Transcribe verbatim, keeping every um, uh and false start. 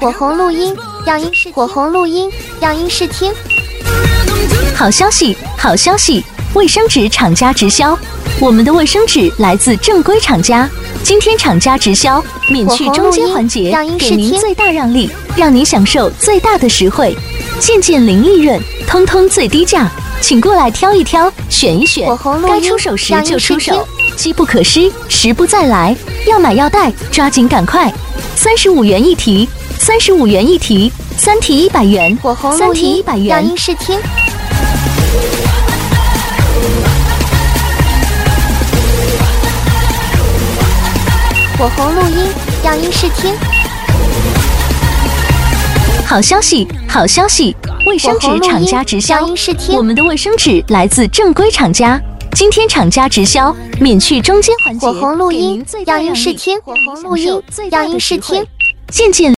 火红录音，让音视火红录音，让音视听。 好消息，好消息！卫生纸厂家直销，我们的卫生纸来自正规厂家。今天厂家直销，免去中间环节，给您最大让利，让您享受最大的实惠。件件零利润，通通最低价，请过来挑一挑，选一选，该出手时就出手，机不可失，时不再来。要买要带，抓紧赶快！三十五元一题，三十五元一题，三题一百元，三题一百元， 让音视听。火红录音，让音视听。 好消息，好消息！卫生纸厂家直销，我们的卫生纸来自正规厂家。今天厂家直销，免去中间环节， 火红录音，让音视听。火红录音，让音视听。 件件